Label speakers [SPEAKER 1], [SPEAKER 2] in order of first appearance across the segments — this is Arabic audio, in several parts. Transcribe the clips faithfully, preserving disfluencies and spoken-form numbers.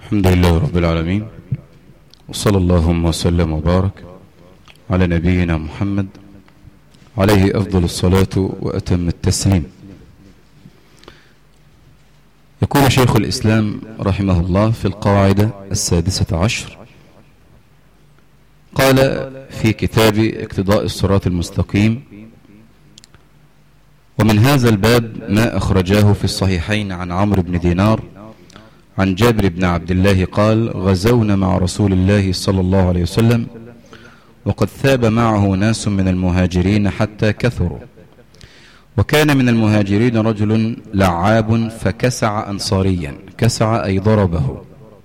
[SPEAKER 1] الحمد لله رب العالمين، وصلى اللهم وسلم وبارك على نبينا محمد عليه أفضل الصلاة وأتم التسليم. يقول شيخ الإسلام رحمه الله في القاعدة السادسة عشر، قال في كتاب اقتضاء الصراط المستقيم: ومن هذا الباب ما أخرجاه في الصحيحين عن عمرو بن دينار عن جابر بن عبد الله قال: غزونا مع رسول الله صلى الله عليه وسلم وقد ثاب معه ناس من المهاجرين حتى كثروا، وكان من المهاجرين رجل لعاب فكسع أنصاريا، كسع أي ضربه،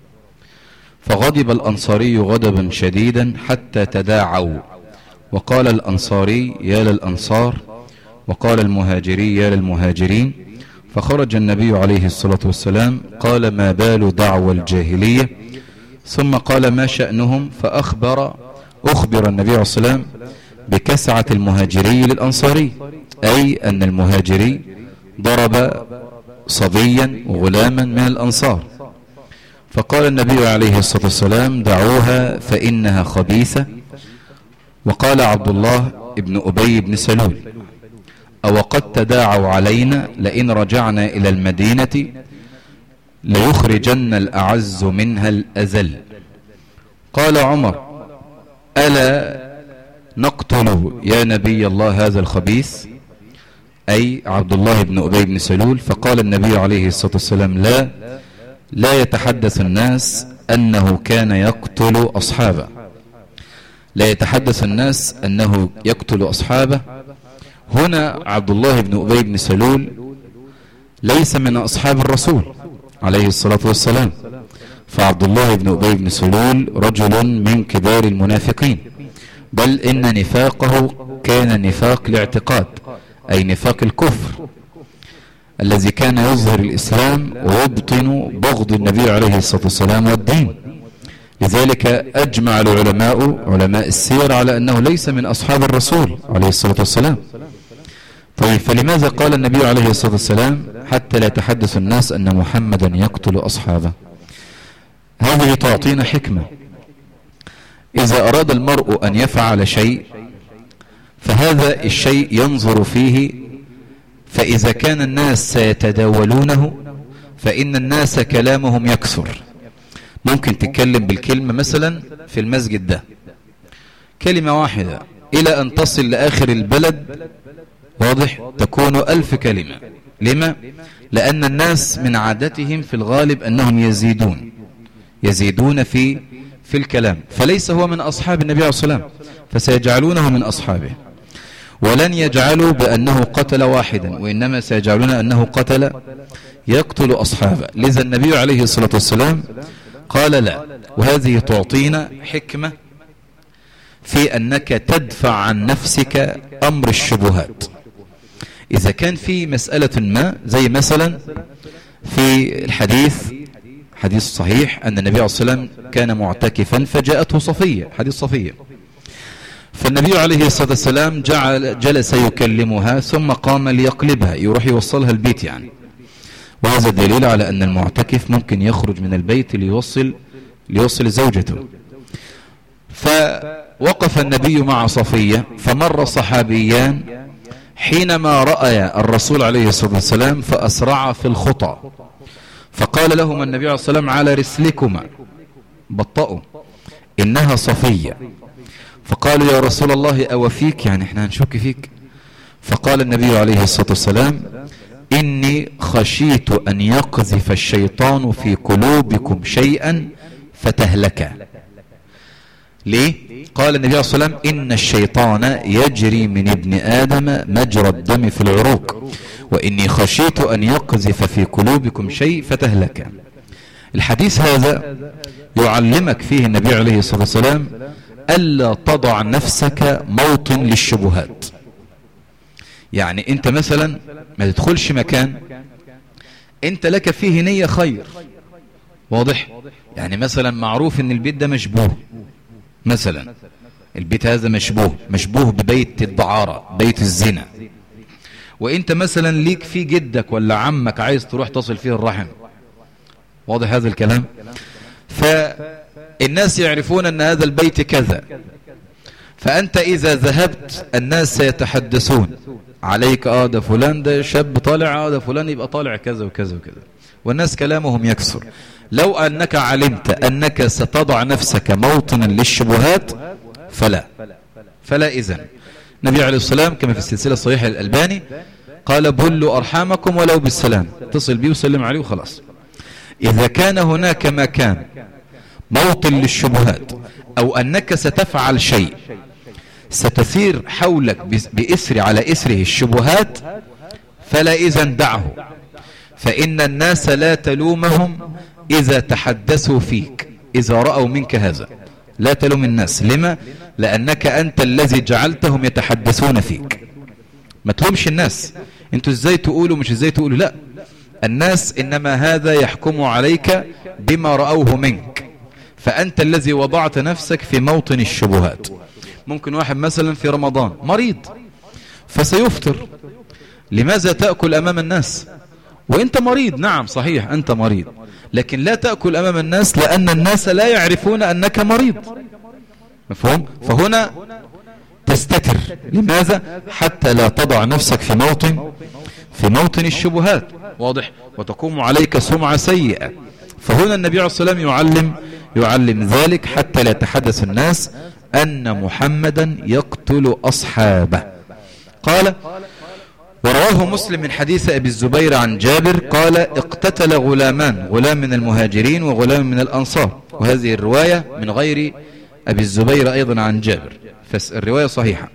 [SPEAKER 1] فغضب الأنصاري غضبا شديدا حتى تداعوا، وقال الأنصاري يا للأنصار، وقال المهاجري يا للمهاجرين، فخرج النبي عليه الصلاة والسلام قال: ما بال دعوى الجاهلية؟ ثم قال: ما شأنهم؟ فأخبر أخبر النبي عليه الصلاة والسلام بكسعة المهاجري للأنصاري، أي أن المهاجري ضرب صبيا وغلاما من الأنصار، فقال النبي عليه الصلاة والسلام: دعوها فإنها خبيثة. وقال عبد الله ابن أبي بن سلول: أو قد تداعوا علينا لئن رجعنا إلى المدينة ليخرجن الأعز منها الأذل. قال عمر: ألا نقتل يا نبي الله هذا الخبيث، أي عبد الله بن أبي بن سلول. فقال النبي عليه الصلاة والسلام: لا لا يتحدث الناس أنه كان يقتل أصحابه، لا يتحدث الناس أنه يقتل أصحابه. هنا عبد الله بن أبي بن سلول ليس من أصحاب الرسول عليه الصلاة والسلام، فعبد الله بن أبي بن سلول رجل من كبار المنافقين، بل إن نفاقه كان نفاق الاعتقاد، أي نفاق الكفر الذي كان يظهر الإسلام ويبطن بغض النبي عليه الصلاة والسلام والدين. لذلك أجمع العلماء علماء السير على أنه ليس من أصحاب الرسول عليه الصلاة والسلام. طيب، فلماذا قال النبي عليه الصلاة والسلام حتى لا يتحدث الناس أن محمدا يقتل أصحابه؟ هذه تعطينا حكمة. إذا أراد المرء أن يفعل شيء فهذا الشيء ينظر فيه، فإذا كان الناس سيتداولونه فإن الناس كلامهم يكثر. ممكن تتكلم بالكلمة مثلا في المسجد ده كلمة واحدة إلى أن تصل لآخر البلد، واضح، تكون ألف كلمة. لما؟ لأن الناس من عادتهم في الغالب أنهم يزيدون يزيدون في في الكلام، فليس هو من أصحاب النبي عليه الصلاة والسلام، فسيجعلونه من أصحابه، ولن يجعلوا بأنه قتل واحدا، وإنما سيجعلون أنه قتل يقتل أصحابه. لذا النبي عليه الصلاة والسلام قال لا. وهذه تعطينا حكمة في أنك تدفع عن نفسك أمر الشبهات. إذا كان في مسألة ما، زي مثلا في الحديث حديث صحيح أن النبي عليه الصلاة والسلام كان معتكفا فجاءته صفية، حديث صفية، فالنبي عليه الصلاة والسلام جعل جلس يكلمها ثم قام ليقلبها، يروح يوصلها البيت يعني. وهذا دليل على أن المعتكف ممكن يخرج من البيت ليوصل ليوصل زوجته. فوقف النبي مع صفية، فمر صحابيان حينما رأى الرسول عليه الصلاة والسلام فأسرع في الخطى، فقال لهم النبي عليه الصلاة والسلام: على رسلكما، بطئوا، إنها صفية. فقالوا: يا رسول الله أو فيك، يعني احنا هنشك فيك. فقال النبي عليه الصلاة والسلام: إني خشيت أن يقذف الشيطان في قلوبكم شيئا فتهلك. ليه؟ قال النبي عليه الصلاة والسلام: إن الشيطان يجري من ابن آدم مجرى الدم في العروق، وإني خشيت أن يقذف في قلوبكم شيء فتهلك. الحديث هذا يعلمك فيه النبي عليه الصلاة والسلام ألا تضع نفسك موطن للشبهات. يعني انت مثلا ما تدخلش مكان انت لك فيه نية خير، واضح؟ يعني مثلا معروف ان البيت ده مشبوه، مثلا البيت هذا مشبوه مشبوه ببيت الدعارة، بيت الزنا، وانت مثلا ليك في جدك ولا عمك عايز تروح تصل فيه الرحم، واضح هذا الكلام؟ فالناس يعرفون أن هذا البيت كذا، فأنت إذا ذهبت الناس سيتحدثون عليك، آه ده فلان ده شاب طالع، آه ده فلان يبقى طالع كذا وكذا وكذا، والناس كلامهم يكثر. لو أنك علمت أنك ستضع نفسك موطنا للشبهات فلا فلا إذن. النبي عليه الصلاة والسلام كما في السلسلة الصحيحة للألباني قال بلوا أرحامكم ولو بالسلام، اتصل بيه وسلم عليه وخلاص. إذا كان هناك مكان موطن للشبهات أو أنك ستفعل شيء ستثير حولك بإسر على إسره الشبهات فلا إذن دعه، فإن الناس لا تلومهم إذا تحدثوا فيك، إذا رأوا منك هذا لا تلوم الناس. لما؟ لأنك أنت الذي جعلتهم يتحدثون فيك. ما تلومش الناس انتوا ازاي تقولوا مش ازاي تقولوا، لا، الناس إنما هذا يحكم عليك بما رأوه منك، فأنت الذي وضعت نفسك في موطن الشبهات. ممكن واحد مثلا في رمضان مريض فسيفطر، لماذا تأكل أمام الناس وانت مريض؟ نعم صحيح أنت مريض، لكن لا تأكل أمام الناس لأن الناس لا يعرفون أنك مريض، مفهوم؟ فهنا تستتر. لماذا؟ حتى لا تضع نفسك في موطن في موطن الشبهات، واضح؟ وتقوم عليك سمعة سيئة. فهنا النبي عليه الصلاة والسلام يعلم يعلم ذلك حتى لا يتحدث الناس أن محمدا يقتل أصحابه. قال ورواه مسلم من حديث أبي الزبير عن جابر قال اقتتل غلامان، غلام من المهاجرين وغلام من الأنصار، وهذه الرواية من غير أبي الزبير أيضا عن جابر، فالرواية صحيحة.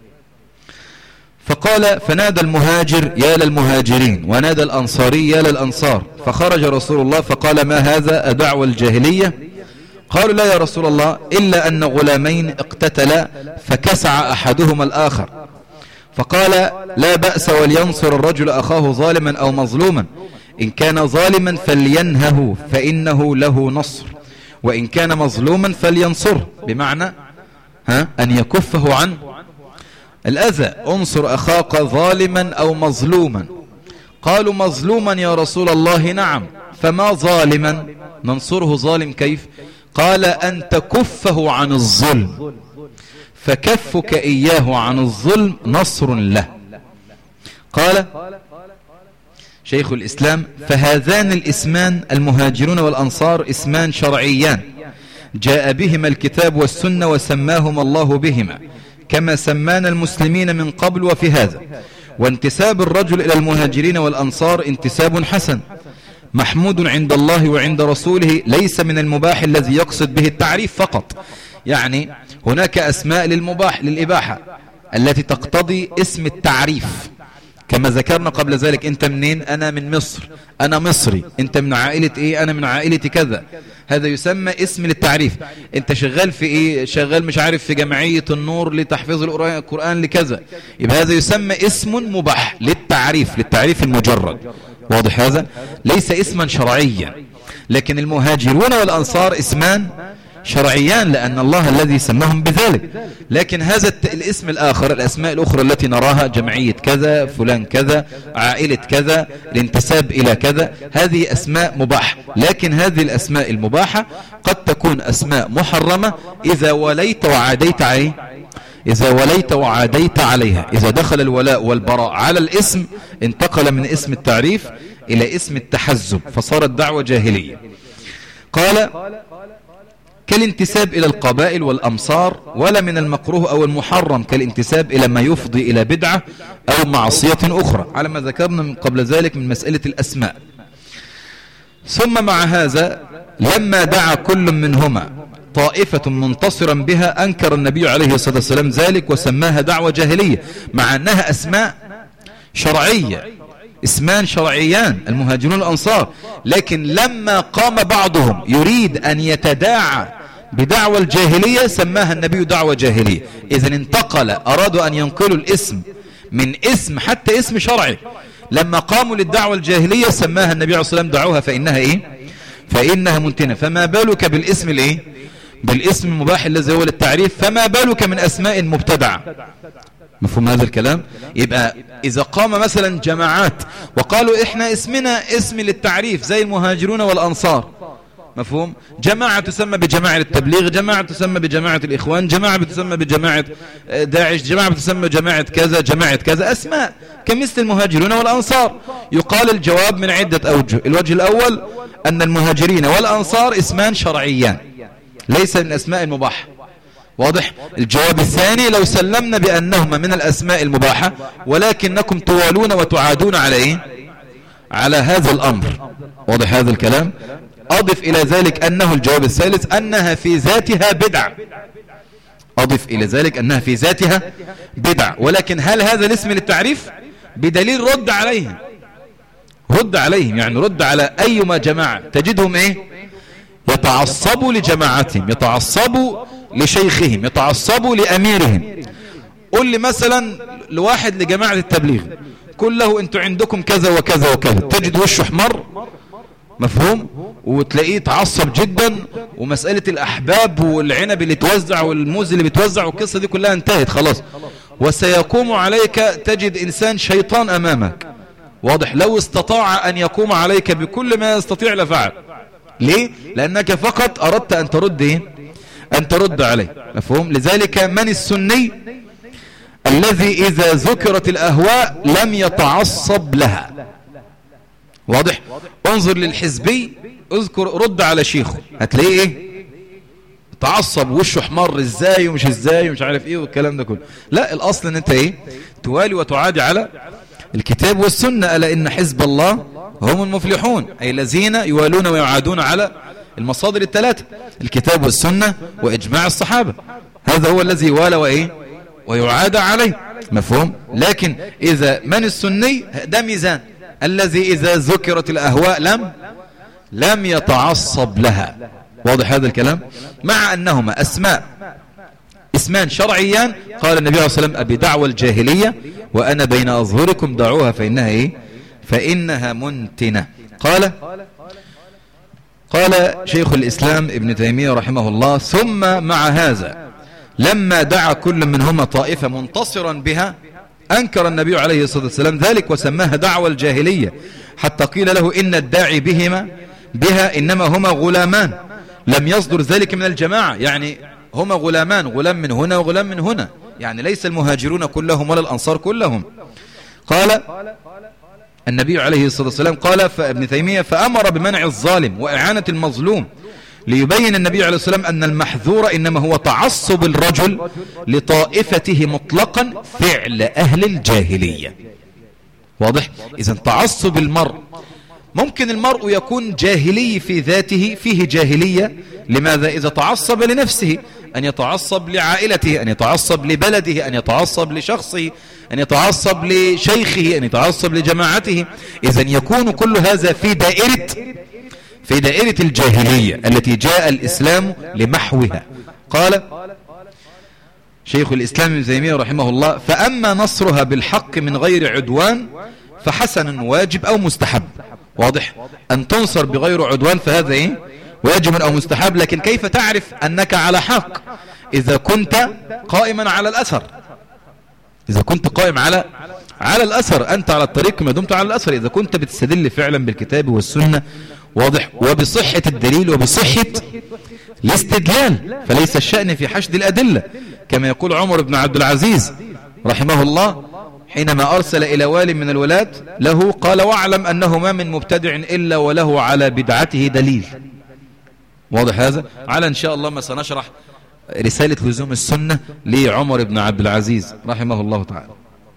[SPEAKER 1] فقال فنادى المهاجر يا للمهاجرين ونادى الأنصاري يا للأنصار، فخرج رسول الله فقال ما هذا أدعوى الجاهلية؟ قالوا لا يا رسول الله إلا أن غلامين اقتتلا فكسع أحدهما الآخر. فقال لا بأس ولينصر الرجل أخاه ظالما أو مظلوما، إن كان ظالما فلينهه فإنه له نصر، وإن كان مظلوما فلينصره، بمعنى ها أن يكفه عن الأذى. انصر أخاك ظالما أو مظلوما. قالوا مظلوما يا رسول الله نعم، فما ظالما ننصره ظالم كيف؟ قال أن تكفه عن الظلم، فكفك إياه عن الظلم نصر له. قال شيخ الإسلام فهذان الاسمان المهاجرون والأنصار اسمان شرعيان جاء بهما الكتاب والسنة وسماهما الله بهما كما سمانا المسلمين من قبل وفي هذا. وانتساب الرجل إلى المهاجرين والأنصار انتساب حسن محمود عند الله وعند رسوله، ليس من المباح الذي يقصد به التعريف فقط. يعني هناك أسماء للمباح للإباحة التي تقتضي اسم التعريف، كما ذكرنا قبل ذلك. انت منين؟ انا من مصر، انا مصري. انت من عائلة ايه؟ انا من عائلة كذا. هذا يسمى اسم للتعريف. انت شغال في ايه؟ شغال مش عارف في جمعية النور لتحفيظ القرآن لكذا، يبقى هذا يسمى اسم مباح للتعريف، للتعريف المجرد، واضح هذا؟ ليس اسما شرعيا. لكن المهاجرون والأنصار اسمان شرعيان لأن الله الذي سماهم بذلك. لكن هذا الاسم الآخر، الأسماء الأخرى التي نراها جمعية كذا، فلان كذا، عائلة كذا، الانتساب إلى كذا، هذه أسماء مباحة. لكن هذه الأسماء المباحة قد تكون أسماء محرمة إذا وليت وعاديت عليه إذا وليت وعاديت عليها. إذا دخل الولاء والبراء على الاسم انتقل من اسم التعريف إلى اسم التحزب فصارت دعوة جاهلية. قال كالانتساب إلى القبائل والأمصار، ولا من المكروه أو المحرم كالانتساب إلى ما يفضي إلى بدعة أو معصية أخرى، على ما ذكرنا من قبل ذلك من مسألة الأسماء. ثم مع هذا لما دعا كل منهما طائفة منتصرا بها أنكر النبي عليه الصلاة والسلام ذلك وسماها دعوة جاهلية، مع أنها أسماء شرعية، اسمان شرعيان المهاجرون الأنصار. لكن لما قام بعضهم يريد أن يتداعى بدعوة الجاهلية سماها النبي دعوة جاهلية. إذن انتقل، أرادوا أن ينقلوا الاسم من اسم حتى اسم شرعي. لما قاموا للدعوة الجاهلية سماها النبي عليه الصلاة والسلام دعوها فإنها إيه؟ فإنها منتنة. فما بالك بالاسم الإيه؟ بالاسم المباح الذي هو للتعريف، فما بالك من أسماء مبتدعة. مفهوم هذا الكلام؟ يبقى إذا قام مثلا جماعات وقالوا إحنا اسمنا اسم للتعريف زي المهاجرون والأنصار، مفهوم؟ جماعة تسمى بجماعة التبليغ، جماعة تسمى بجماعة الإخوان، جماعة بتسمى بجماعة داعش، جماعة بتسمى جماعة كذا، جماعة كذا، أسماء كمثل المهاجرون والأنصار. يقال الجواب من عدة أوجه. الوجه الأول أن المهاجرين والأنصار اسمان شرعيان ليس من أسماء المباحة. واضح؟ الجواب الثاني لو سلمنا بأنهما من الأسماء المباحة ولكنكم توالون وتعادون على إيه؟ على هذا الأمر. واضح هذا الكلام؟ أضف إلى ذلك أنه الجواب الثالث أنها في ذاتها بدع. أضف إلى ذلك أنها في ذاتها بدع، ولكن هل هذا الاسم للتعريف؟ بدليل رد عليهم، رد عليهم يعني رد على أيما جماعة تجدهم إيه؟ يتعصبوا لجماعتهم، يتعصبوا لشيخهم، يتعصبوا لأميرهم. قل لي مثلا لواحد لجماعة التبليغ كله انتوا عندكم كذا وكذا وكذا، تجد وشه احمر، مفهوم؟ وتلاقيه تعصب جدا، ومسألة الأحباب والعنب اللي توزع والموز اللي بتوزع والقصة دي كلها انتهت خلاص، وسيقوم عليك تجد إنسان شيطان أمامك. واضح؟ لو استطاع أن يقوم عليك بكل ما يستطيع لفعل. ليه؟ لأنك فقط أردت أن ترد إيه؟ أن ترد عليه. مفهوم؟ لذلك من السني الذي إذا ذكرت الأهواء لم يتعصب لها. واضح؟ انظر للحزبي، اذكر رد على شيخه هتلاقيه ايه؟ تعصب وشه احمر ازاي ومش ازاي ومش عارف ايه والكلام ده كله. لا، الاصل ان انت ايه؟ توالي وتعادي على الكتاب والسنة. ألا إن حزب الله هم المفلحون، أي الذين يوالون ويعادون على المصادر الثلاثة، الكتاب والسنة وإجماع الصحابة. هذا هو الذي والى وإيه؟ ويعاد عليه. مفهوم؟ لكن إذا من السني ده ميزان الذي إذا ذكرت الأهواء لم لم يتعصب لها. واضح هذا الكلام؟ مع أنهما أسماء اسمان شرعيان. قال النبي عليه الصلاة والسلام أبي دعوى الجاهلية وأنا بين أظهركم دعوها فإنها إيه؟ فإنها منتنة. قال قال شيخ الإسلام ابن تيمية رحمه الله: ثم مع هذا لما دعا كل منهما طائفة منتصرا بها أنكر النبي عليه الصلاة والسلام ذلك وسماها دعوى الجاهلية، حتى قيل له إن الداعي بهما بها إنما هما غلامان لم يصدر ذلك من الجماعة. يعني هما غلامان، غلام من هنا وغلام من هنا، يعني ليس المهاجرون كلهم ولا الأنصار كلهم. قال النبي عليه الصلاة والسلام قال فابن تيمية فأمر بمنع الظالم وإعانة المظلوم، ليبين النبي عليه الصلاة والسلام أن المحذور إنما هو تعصب الرجل لطائفته مطلقا فعل أهل الجاهلية. واضح؟ إذن تعصب المرء، ممكن المرء يكون جاهلي في ذاته، فيه جاهلية. لماذا؟ إذا تعصب لنفسه، أن يتعصب لعائلته، أن يتعصب لبلده، أن يتعصب لشخصه، أن يتعصب لشيخه، أن يتعصب لجماعته. إذن يكون كل هذا في دائرة في دائرة الجاهلية التي جاء الإسلام لمحوها. قال شيخ الإسلام ابن تيمية رحمه الله: فأما نصرها بالحق من غير عدوان فحسن واجب أو مستحب. واضح؟ أن تنصر بغير عدوان فهذا إيه؟ واجب أو مستحب. لكن كيف تعرف أنك على حق؟ إذا كنت قائما على الأثر، إذا كنت قائم على على الأثر، أنت على الطريق ما دمت على الأثر. إذا كنت بتستدل فعلا بالكتاب والسنة، واضح، وبصحة الدليل وبصحة الاستدلال، فليس الشأن في حشد الأدلة، كما يقول عمر بن عبد العزيز رحمه الله حينما أرسل إلى وال من الولاة له قال: واعلم أنه ما من مبتدع إلا وله على بدعته دليل. واضح هذا؟ على إن شاء الله ما سنشرح رسالة لزوم السنة لعمر بن عبد العزيز رحمه الله تعالى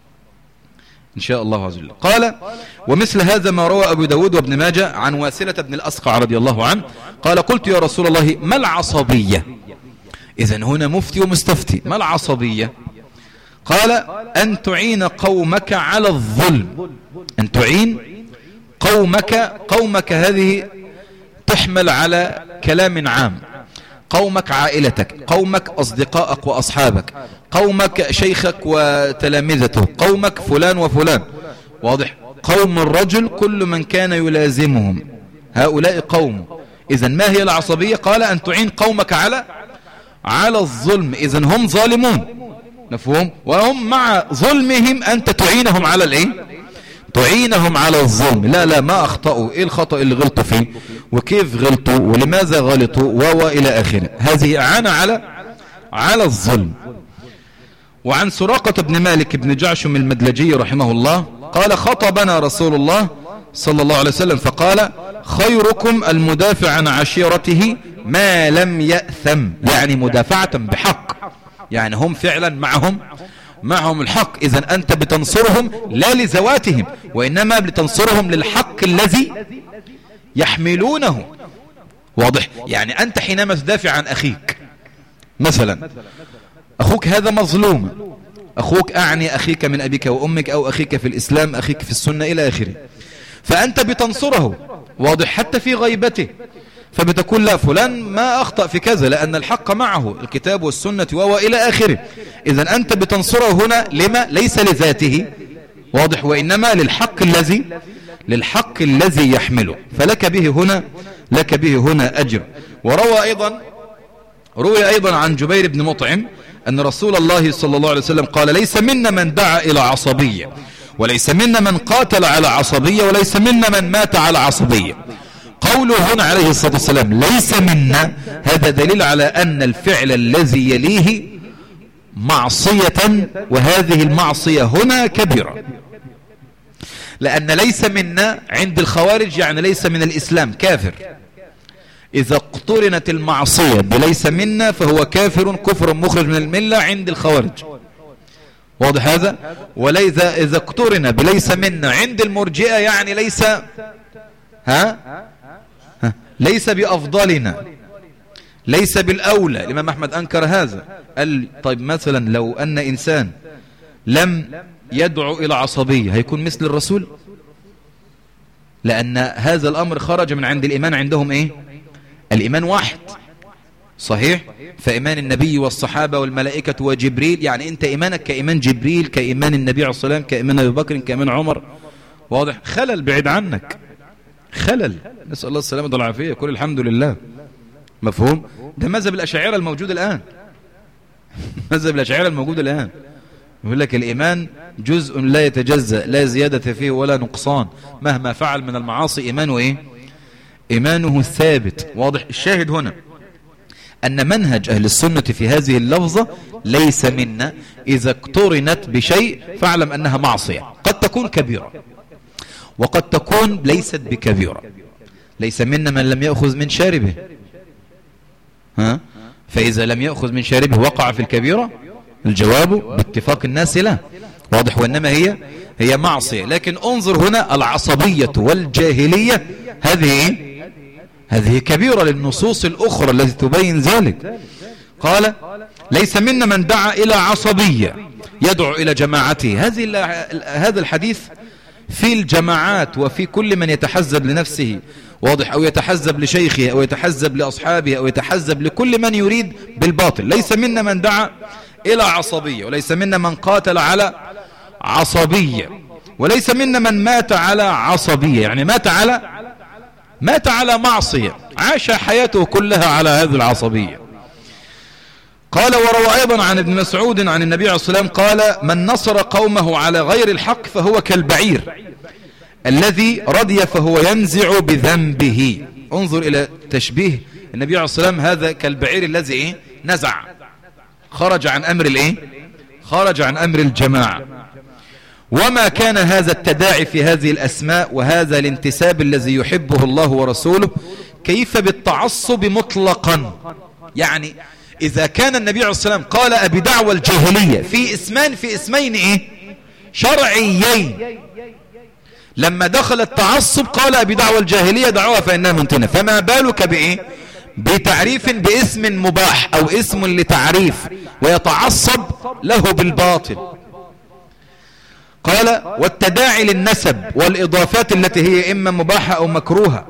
[SPEAKER 1] إن شاء الله عز وجل. قال: ومثل هذا ما روى أبو داود وابن ماجه عن واسلة بن الأسقع رضي الله عنه قال: قلت يا رسول الله ما العصبية؟ إذن هنا مفتي ومستفتي. ما العصبية؟ قال: أن تعين قومك على الظلم. أن تعين قومك. قومك هذه تحمل على كلام عام. قومك عائلتك، قومك أصدقائك وأصحابك، قومك شيخك وتلامذته، قومك فلان وفلان. واضح؟ قوم الرجل كل من كان يلازمهم، هؤلاء قوم. إذن ما هي العصبية؟ قال: أن تعين قومك على على الظلم. إذن هم ظالمون، مفهوم؟ وهم مع ظلمهم أنت تعينهم على الإيه؟ تعينهم على الظلم. لا لا ما أخطأوا، إيه الخطأ اللي غلطوا فيه وكيف غلطوا ولماذا غلطوا و إلى آخره. هذه إعانة على على الظلم. وعن سراقة بن مالك بن جعشم المدلجي رحمه الله قال خطبنا رسول الله صلى الله عليه وسلم فقال خيركم المدافع عن عشيرته ما لم يأثم، يعني مدافعة بحق، يعني هم فعلا معهم معهم الحق. إذا أنت بتنصرهم لا لذواتهم وإنما بتنصرهم للحق الذي يحملونه. واضح؟ يعني أنت حينما تدافع عن أخيك مثلا، أخوك هذا مظلوم، أخوك أعني أخيك من أبيك وأمك أو أخيك في الإسلام، أخيك في السنة إلى آخره، فأنت بتنصره. واضح؟ حتى في غيبته، فبتقول لا فلان ما أخطأ في كذا لأن الحق معه الكتاب والسنة وإلى آخره. إذن أنت بتنصره هنا لما؟ ليس لذاته، واضح، وإنما للحق الذي للحق الذي يحمله، فلك به هنا لك به هنا أجر. وروى أيضا روي أيضا عن جبير بن مطعم أن رسول الله صلى الله عليه وسلم قال ليس منا من دعا إلى عصبية، وليس منا من قاتل على عصبية، وليس منا من مات على عصبية. قوله هنا عليه الصلاة والسلام ليس منا، هذا دليل على أن الفعل الذي يليه معصية، وهذه المعصية هنا كبيرة، لأن ليس منا عند الخوارج يعني ليس من الإسلام، كافر. إذا اقترنت المعصية بليس منا فهو كافر كفر مخرج من الملة عند الخوارج. واضح هذا؟ وليس إذا اقترن بليس منا عند المرجئة يعني ليس ها, ها؟ ليس بأفضلنا، ليس بالأولى. الإمام أحمد أنكر هذا، قال طيب مثلا لو أن إنسان لم يدعو إلى عصبية هيكون مثل الرسول؟ لأن هذا الأمر خرج من عند الإيمان. عندهم إيه؟ الإيمان واحد، صحيح؟ فإيمان النبي والصحابة والملائكة وجبريل، يعني أنت إيمانك كإيمان جبريل، كإيمان النبي عليه الصلاة والسلام، كإيمان أبي بكر، كإيمان عمر. واضح؟ خلل بعيد عنك، خلل، نسأل الله السلامة والعافية، كل الحمد لله. مفهوم؟ ده مذهب الأشاعرة الموجود الآن مذهب الأشاعرة الموجود الآن يقول لك الإيمان جزء لا يتجزأ، لا زيادة فيه ولا نقصان، مهما فعل من المعاصي إيمانه إيه؟ إيمانه ثابت. واضح؟ الشاهد هنا أن منهج أهل السنة في هذه اللفظة ليس منا إذا اقترنت بشيء فاعلم أنها معصية، قد تكون كبيرة وقد تكون ليست بكبيرة. ليس منا من لم يأخذ من شاربه، ها؟ فإذا لم يأخذ من شاربه وقع في الكبيرة؟ الجواب باتفاق الناس لا. واضح؟ وإنما هي هي معصية. لكن انظر هنا العصبية والجاهلية هذه هذه كبيرة للنصوص الأخرى التي تبين ذلك. قال ليس منا من دعا إلى عصبية يدعو إلى جماعته. هذه هذا الحديث في الجماعات وفي كل من يتحزب لنفسه، واضح، أو يتحزب لشيخه أو يتحزب لأصحابه أو يتحزب لكل من يريد بالباطل. ليس منا من دعا إلى عصبية، وليس منا من قاتل على عصبية، وليس منا من مات على عصبية، يعني مات على مات على معصية، عاش حياته كلها على هذه العصبية. قال وروى أيضا عن ابن مسعود عن النبي عليه الصلاة والسلام قال من نصر قومه على غير الحق فهو كالبعير الذي رضي فهو ينزع بذنبه. انظر إلى تشبيه النبي عليه الصلاة والسلام، هذا كالبعير الذي إيه؟ نزع، خرج عن أمر الإيه؟ خرج عن أمر الجماعة. وما كان هذا التداعي في هذه الأسماء وهذا الانتساب الذي يحبه الله ورسوله كيف بالتعصب مطلقا. يعني إذا كان النبي عليه الصلاة والسلام قال أبي دعوى الجاهلية في اسمان في اسمين إيه؟ شرعيين، لما دخل التعصب قال أبي دعوى الجاهلية دعوها فإنها منتنة، فما بالك بإيه؟ بتعريف باسم مباح أو اسم لتعريف ويتعصب له بالباطل. قال والتداعي للنسب والإضافات التي هي إما مباحة أو مكروهة.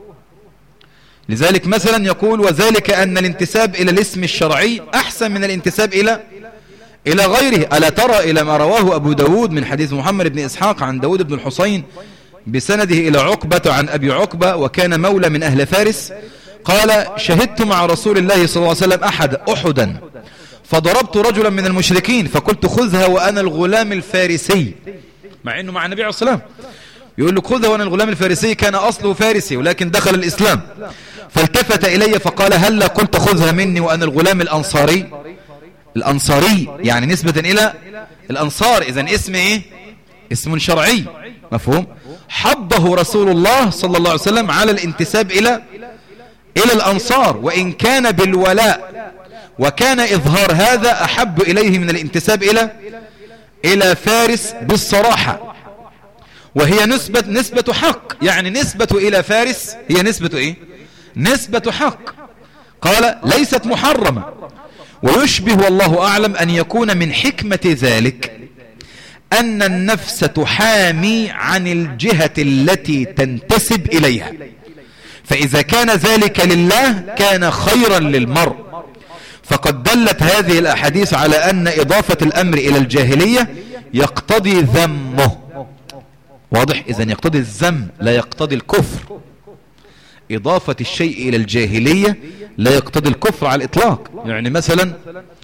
[SPEAKER 1] لذلك مثلا يقول وذلك أن الانتساب إلى الاسم الشرعي أحسن من الانتساب إلى إلى غيره. ألا ترى إلى ما رواه أبو داود من حديث محمد بن إسحاق عن داود بن الحصين بسنده إلى عقبة عن أبي عقبة وكان مولى من أهل فارس قال شهدت مع رسول الله صلى الله عليه وسلم أحد أحدا فضربت رجلا من المشركين فقلت خذها وأنا الغلام الفارسي، مع أنه مع النبي عليه الصلاة والسلام. يقول له خذه، وانا الغلام الفارسي كان اصله فارسي ولكن دخل الاسلام، فالتفت الي فقال هل قلت خذها مني وانا الغلام الانصاري. الانصاري يعني نسبة الى الانصار، اذا اسم ايه؟ اسم شرعي، مفهوم؟ حضه رسول الله صلى الله عليه وسلم على الانتساب الى الى الانصار، وان كان بالولاء، وكان اظهار هذا احب اليه من الانتساب الى الى فارس بالصراحة، وهي نسبة نسبة حق، يعني نسبة الى فارس هي نسبة ايه؟ نسبة حق. قال ليست محرمة، ويشبه والله اعلم ان يكون من حكمة ذلك ان النفس تحامي عن الجهة التي تنتسب اليها، فاذا كان ذلك لله كان خيرا للمرء. فقد دلت هذه الاحاديث على ان اضافة الامر الى الجاهلية يقتضي ذمه. واضح؟ اذا يقتضي الذم لا يقتضي الكفر. اضافة الشيء الى الجاهلية لا يقتضي الكفر على الاطلاق. يعني مثلا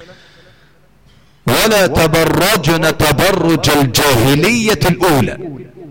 [SPEAKER 1] ولا تبرجن تبرج الجاهلية الاولى،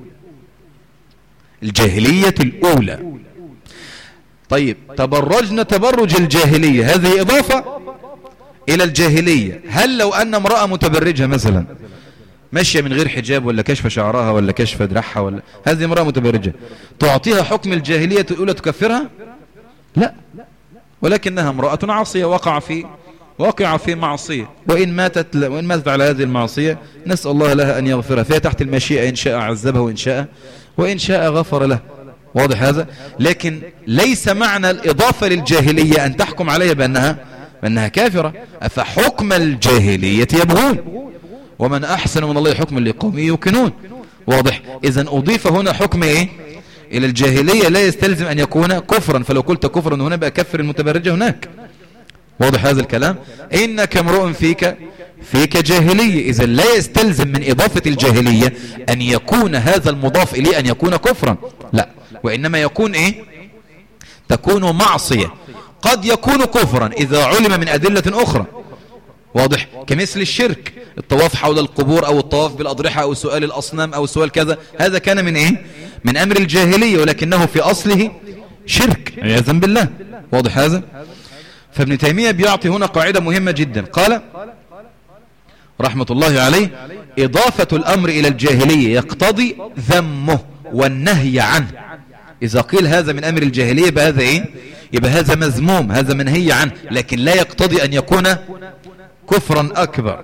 [SPEAKER 1] الجاهلية الاولى. طيب تبرجن تبرج الجاهلية هذه اضافة الى الجاهلية. هل لو ان امرأة متبرجة مثلا ماشية من غير حجاب ولا كشف شعرها ولا كشف دراعها، ولا هذه امرأة متبرجة، تعطيها حكم الجاهلية الاولى تكفرها؟ لا، ولكنها امرأة عاصية وقع في وقع في معصية، وإن ماتت وإن ماتت على هذه المعصية نسأل الله لها أن يغفرها، فهي تحت المشيئة، إن شاء عذبه وإن شاء وإن شاء غفر له. واضح هذا؟ لكن ليس معنى الإضافة للجاهلية أن تحكم عليها بأنها بأنها كافرة. أفحكم الجاهلية يبغون ومن أحسن من الله حكم لقوم يوقنون. واضح؟ إذن أضيف هنا حكم إيه؟ إلى الجاهلية لا يستلزم أن يكون كفرا، فلو قلت كفرا هنا بقى كفر المتبرجة هناك. واضح هذا الكلام؟ إنك امرؤ فيك فيك جاهلية، إذا لا يستلزم من إضافة الجاهلية أن يكون هذا المضاف إليه أن يكون كفرا، لا، وإنما يكون إيه؟ تكون معصية، قد يكون كفرا إذا علم من أدلة أخرى. واضح؟ كمثل الشرك، الطواف حول القبور أو الطواف بالأضرحة أو سؤال الأصنام أو سؤال كذا، هذا كان من إيه؟ من أمر الجاهلية، ولكنه في أصله شرك عياذا بالله. واضح هذا؟ فابن تيمية بيعطي هنا قاعدة مهمة جدا، قال رحمة الله عليه إضافة الأمر إلى الجاهلية يقتضي ذمه والنهي عنه. إذا قيل هذا من أمر الجاهلية يبقى هذا إيه؟ يبقى هذا مذموم، هذا منهي عنه، لكن لا يقتضي أن يكون كفرا أكبر.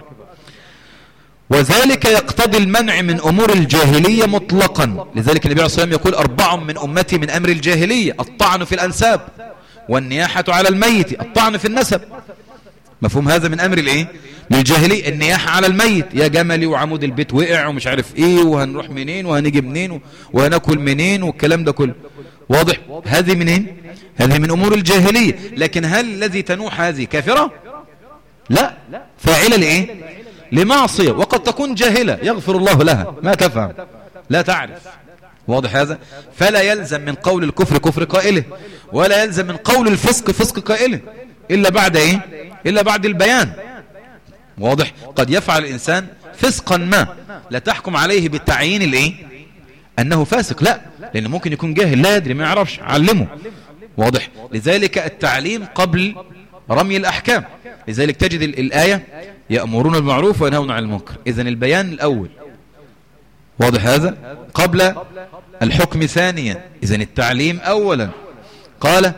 [SPEAKER 1] وذلك يقتضي المنع من أمور الجاهلية مطلقا. لذلك النبي عليه الصلاة والسلام يقول أربع من أمتي من أمر الجاهلية: الطعن في الأنساب، والنياحة على الميت، الطعن في النسب. مفهوم هذا من أمر الإيه؟ للجاهلية. النياحة على الميت، يا جملي وعمود البيت وقع ومش عارف إيه وهنروح منين وهنيجي منين وهناكل منين والكلام ده كله. واضح؟ هذه منين؟ هذه من أمور الجاهلية. لكن هل الذي تنوح هذه كافرة؟ لا، فاعلة لإيه؟ لمعصية، وقد تكون جاهلة يغفر الله لها، ما تفهم، لا تعرف. واضح هذا؟ فلا يلزم من قول الكفر كفر قائله، ولا يلزم من قول الفسق فسق قائله، إلا بعد إيه؟ إلا بعد البيان. واضح؟ قد يفعل الإنسان فسقا ما لا تحكم عليه بالتعيين الإيه؟ أنه فاسق، لا، لأنه ممكن يكون جاهل لا يدري ما يعرفش، علمه. واضح؟ لذلك التعليم قبل رمي الأحكام. لذلك تجد الآية يأمرون بالمعروف وينهون عن المنكر، إذن البيان الأول. واضح هذا؟ قبل الحكم ثانيا، إذن التعليم أولا. قال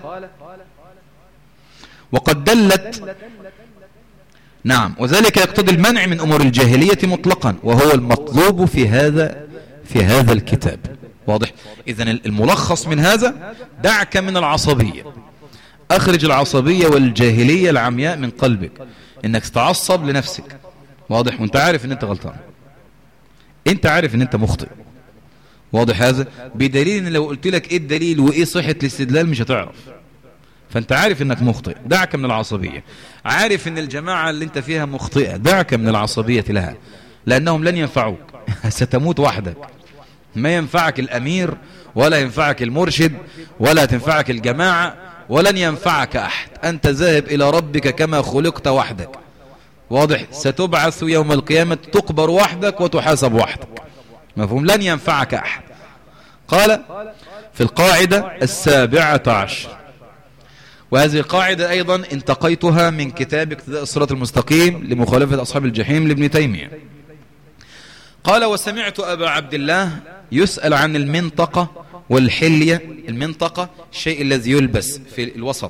[SPEAKER 1] وقد دلت، نعم، وذلك يقتضي المنع من أمور الجاهلية مطلقا، وهو المطلوب في هذا في هذا الكتاب. واضح؟ إذن الملخص من هذا: دعك من العصبية، أخرج العصبية والجاهلية العمياء من قلبك، إنك تتعصب لنفسك. واضح؟ وانت عارف إن انت غلطان، انت عارف إن انت مخطئ. واضح هذا؟ بدليل إن لو قلت لك إيه الدليل وإيه صحة الاستدلال مش هتعرف، فانت عارف انك مخطئ، دعك من العصبية. عارف ان الجماعة اللي انت فيها مخطئة، دعك من العصبية لها، لانهم لن ينفعوك ستموت وحدك. ما ينفعك الامير ولا ينفعك المرشد ولا تنفعك الجماعة، ولن ينفعك احد. انت ذاهب الى ربك كما خلقت وحدك. واضح؟ ستبعث يوم القيامة، تقبر وحدك وتحاسب وحدك. مفهوم؟ لن ينفعك احد. قال في القاعدة السابعة عشر، وهذه القاعدة أيضا انتقيتها من كتاب اقتداء الصراط المستقيم لمخالفة أصحاب الجحيم لابن تيمية. قال وسمعت أبا عبد الله يسأل عن المنطقة والحلية. المنطقة الشيء الذي يلبس في الوسط.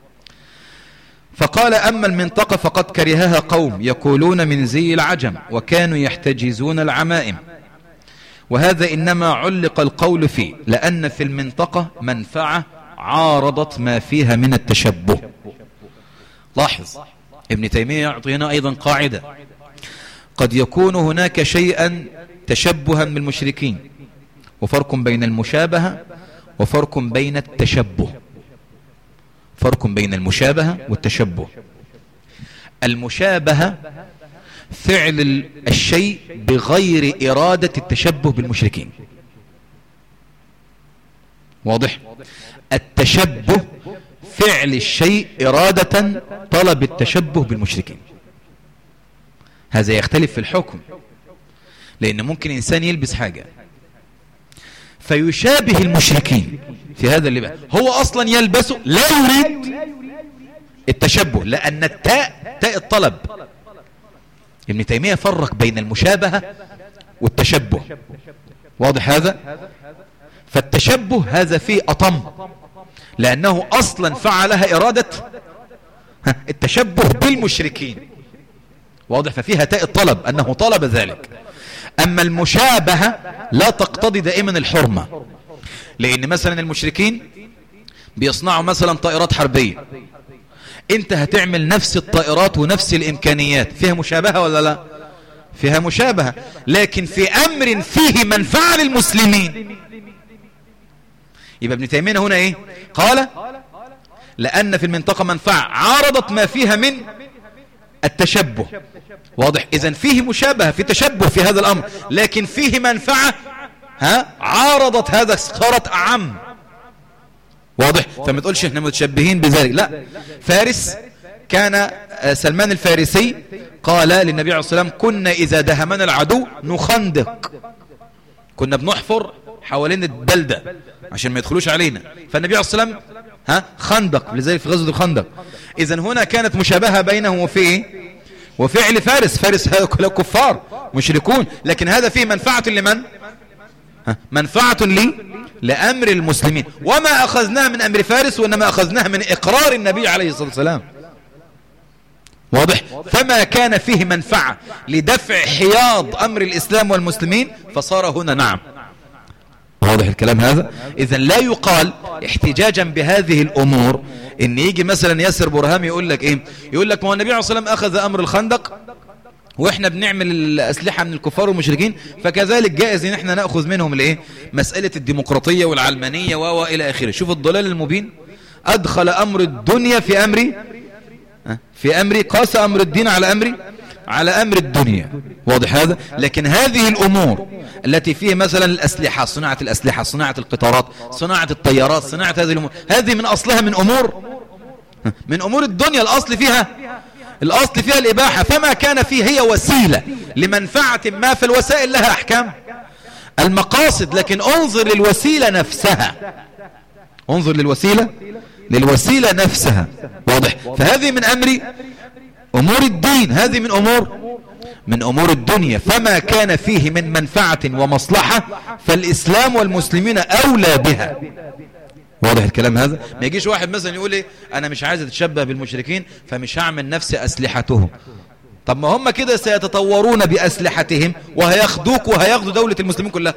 [SPEAKER 1] فقال أما المنطقة فقد كرهها قوم يقولون من زي العجم وكانوا يحتجزون العمائم، وهذا إنما علق القول فيه لأن في المنطقة منفعة عارضت ما فيها من التشبه. لاحظ ابن تيمية يعطي هنا أيضا قاعدة: قد يكون هناك شيئا تشبها بالمشركين، وفرق بين المشابهة وفرق بين التشبه. فرق بين المشابهة والتشبه. المشابهة فعل الشيء بغير إرادة التشبه بالمشركين، واضح؟ التشبه فعل الشيء إرادة طلب التشبه بالمشركين. هذا يختلف في الحكم، لأن ممكن إنسان يلبس حاجة فيشابه المشركين في هذا اللباس، هو أصلا يلبسه لا يريد التشبه، لأن التاء تاء الطلب. ابن تيمية فرق بين المشابهة والتشبه، واضح هذا؟ فالتشبه هذا فيه أطم، لأنه أصلا فعلها إرادة التشبه بالمشركين، واضح؟ ففيها تاء الطلب أنه طلب ذلك. أما المشابهة لا تقتضي دائما الحرمة، لأن مثلا المشركين بيصنعوا مثلا طائرات حربية، انت هتعمل نفس الطائرات ونفس الإمكانيات، فيها مشابهة ولا لا؟ فيها مشابهة، لكن في أمر فيه منفعة للمسلمين. يبقى ابن تيمية هنا ايه؟ قال لأن في المنطقة منفعة عارضت ما فيها من التشبه، واضح؟ إذن فيه مشابهة، في تشبه في هذا الأمر، لكن فيه منفعة ها عارضت هذا، صارت أعم، واضح؟ فما تقولش احنا متشبهين بذلك، لا. فارس كان سلمان الفارسي قال للنبي عليه الصلاة والسلام: كنا إذا دهمنا العدو نخندق، كنا بنحفر حوالين البلدة عشان ما يدخلوش علينا، فالنبي عليه الصلاة والسلام ها خندق، لذلك في غزوة الخندق. إذن هنا كانت مشابهة بينه وفي إيه؟ وفعل فارس. فارس هؤلاء كفار مشركون، لكن هذا فيه منفعة لمن؟ ها؟ منفعة لي لأمر المسلمين، وما أخذناه من أمر فارس وإنما أخذناه من إقرار النبي عليه الصلاة والسلام، واضح؟ فما كان فيه منفعة لدفع حياض أمر الإسلام والمسلمين فصار هنا نعم، واضح الكلام هذا؟ إذن لا يقال احتجاجا بهذه الأمور إن يجي مثلا ياسر برهام يقول لك إيه؟ يقول لك ما هو النبي عليه الصلاة والسلام أخذ أمر الخندق وإحنا بنعمل الأسلحة من الكفار والمشركين، فكذلك جائز إن إحنا نأخذ منهم الإيه؟ مسألة الديمقراطية والعلمانية وإلى آخره. شوف الضلال المبين، أدخل أمر الدنيا في أمري في أمري، قاس أمر الدين على أمري على أمر الدنيا، واضح هذا؟ لكن هذه الأمور التي فيه مثلا الأسلحة، صناعة الأسلحة، صناعة القطارات، صناعة الطيارات، صناعة هذه الأمور، هذه من أصلها من أمور من أمور الدنيا، الأصل فيها الأصل فيها الإباحة، فما كان فيه هي وسيلة لمنفعة ما، فالوسائل لها أحكام المقاصد، لكن انظر للوسيلة نفسها، انظر للوسيلة للوسيلة نفسها، واضح؟ فهذه من أمر أمور الدين، هذه من أمور من أمور الدنيا، فما كان فيه من منفعة ومصلحة فالإسلام والمسلمين أولى بها، واضح الكلام هذا؟ ما يجيش واحد مثلا يقول ايه أنا مش عايز أتشبه بالمشركين فمش هعمل نفسي أسلحتهم. طب ما هم كده سيتطورون بأسلحتهم وهياخدوك وهياخدوا دولة المسلمين كلها،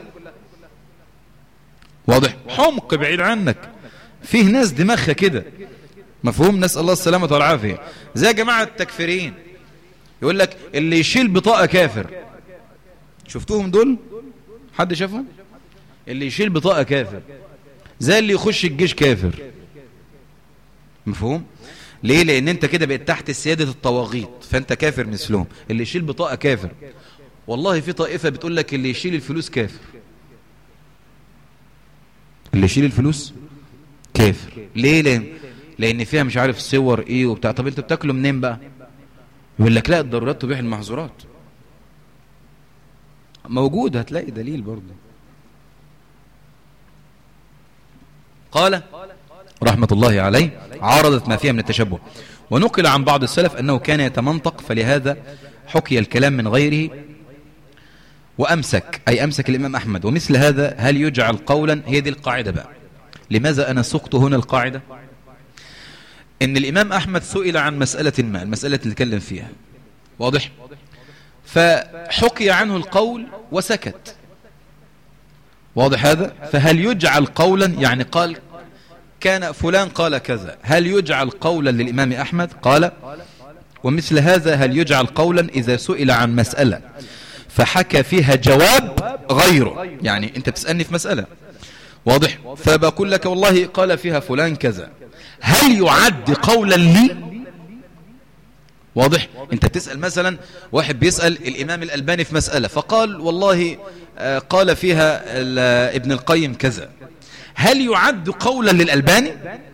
[SPEAKER 1] واضح؟ حمق بعيد عنك. فيه ناس دماغها كده، مفهوم؟ نسأل الله السلامة والعافية. زي جماعة التكفيرين يقول لك اللي يشيل بطاقة كافر. شفتوهم دول؟ حد شافهم؟ اللي يشيل بطاقة كافر زي اللي يخش الجيش كافر، مفهوم؟ ليه؟ لأن انت كده بقيت تحت سيادة الطواغيت، فانت كافر مثلهم. اللي يشيل بطاقة كافر. والله في طائفة بتقول لك اللي يشيل الفلوس كافر، اللي يشيل الفلوس كافر. ليه؟ ليه؟ لأن فيها مش عارف صور ايه وبتاع. طب انت بتاكله منين بقى؟ يقول لك لا الضرورات تبيح المحظورات. موجود، هتلاقي دليل برضه. قال رحمة الله عليه عارضت ما فيها من التشبه. ونقل عن بعض السلف أنه كان يتمنطق، فلهذا حكي الكلام من غيره وأمسك، أي أمسك الإمام أحمد. ومثل هذا هل يجعل قولا؟ هي دي القاعدة بقى. لماذا أنا سقت هنا القاعدة؟ إن الإمام أحمد سئل عن مسألة ما، المسألة اللي تكلم فيها، واضح؟ فحكي عنه القول وسكت، واضح هذا؟ فهل يجعل قولا؟ يعني قال كان فلان قال كذا، هل يجعل قولا للإمام أحمد؟ قال ومثل هذا هل يجعل قولا إذا سئل عن مسألة فحكى فيها جواب غيره. يعني أنت بتسألني في مسألة، واضح؟ فبقول لك والله قال فيها فلان كذا، هل يعد قولا لي؟ واضح؟ أنت بتسأل مثلا، واحد بيسأل الإمام الألباني في مسألة فقال والله قال فيها ابن القيم كذا، هل يعد قولا للألباني؟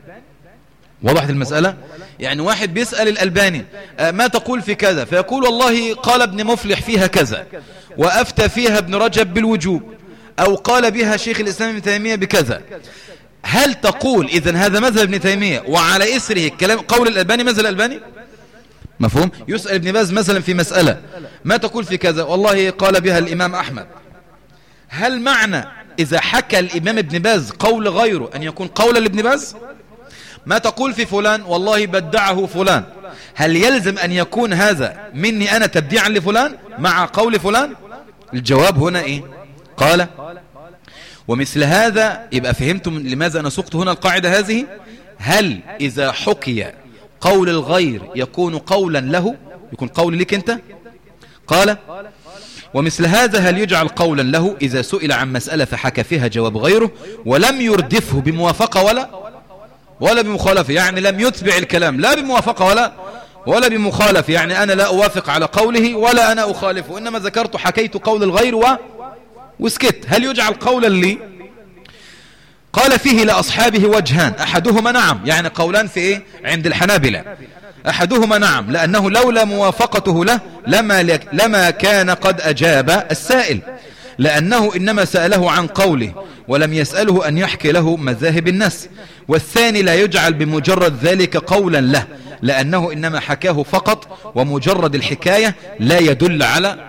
[SPEAKER 1] وضحت المسألة؟ يعني واحد بيسأل الألباني ما تقول في كذا، فيقول والله قال ابن مفلح فيها كذا، وأفتى فيها ابن رجب بالوجوب، أو قال بها شيخ الإسلام ابن تيمية بكذا، هل تقول إذن هذا مذهب ابن تيمية وعلى إسره الكلام قول الألباني مذهب الألباني؟ مفهوم؟ يسأل ابن باز مثلا في مسألة ما تقول في كذا، والله قال بها الإمام أحمد، هل معنى إذا حكى الإمام ابن باز قول غيره أن يكون قولا لابن باز؟ ما تقول في فلان والله بدعه فلان، هل يلزم أن يكون هذا مني أنا تبديعا لفلان مع قول فلان؟ الجواب هنا إيه؟ قال ومثل هذا. يبقى فهمتم لماذا أنا سقت هنا القاعدة هذه؟ هل إذا حكي قول الغير يكون قولا له، يكون قول لك أنت؟ قال ومثل هذا هل يجعل قولا له إذا سئل عن مسألة فحكى فيها جواب غيره ولم يردفه بموافقة ولا ولا بمخالفة، يعني لم يتبع الكلام لا بموافقة ولا ولا بمخالفة، يعني أنا لا أوافق على قوله ولا أنا أخالفه، إنما ذكرت حكيت قول الغير و... وسكت، هل يجعل قولا لي؟ قال فيه لأصحابه وجهان، أحدهما نعم، يعني قولان في إيه؟ عند الحنابلة. أحدهما نعم لأنه لولا موافقته له لما, لك لما كان قد أجاب السائل، لأنه إنما سأله عن قوله ولم يسأله أن يحكي له مذاهب الناس. والثاني لا يجعل بمجرد ذلك قولا له، لأنه إنما حكاه فقط، ومجرد الحكاية لا يدل على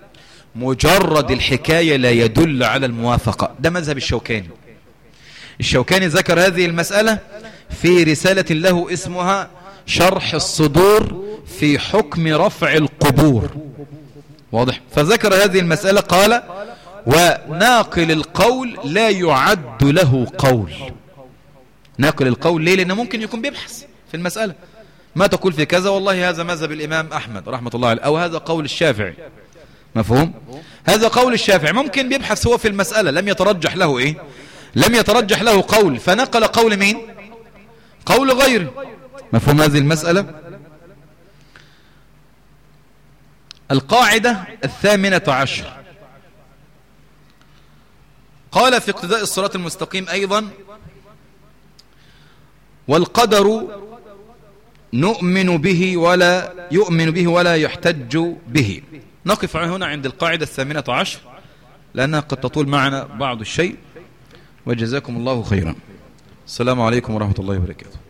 [SPEAKER 1] مجرد الحكاية لا يدل على الموافقة. ده مذهب الشوكاني. الشوكاني ذكر هذه المسألة في رسالة له اسمها شرح الصدور في حكم رفع القبور، واضح؟ فذكر هذه المسألة قال وناقل القول لا يعد له قول. ناقل القول ليه؟ لأنه ممكن يكون بيبحث في المسألة، ما تقول في كذا والله هذا مذهب الإمام أحمد رحمة الله عليه، أو هذا قول الشافعي، مفهوم؟ هذا قول الشافعي، ممكن بيبحث هو في المسألة لم يترجح له إيه؟ لم يترجح له قول، فنقل قول مين؟ قول غيره. مفهوم هذه المسألة؟ القاعدة الثامنة عشر قال في اقتداء الصراط المستقيم أيضا والقدر نؤمن به ولا يؤمن به ولا يحتج به. نقف هنا عند القاعدة الثامنة عشر لأنها قد تطول معنا بعض الشيء، وجزاكم الله خيرا. السلام عليكم ورحمة الله وبركاته.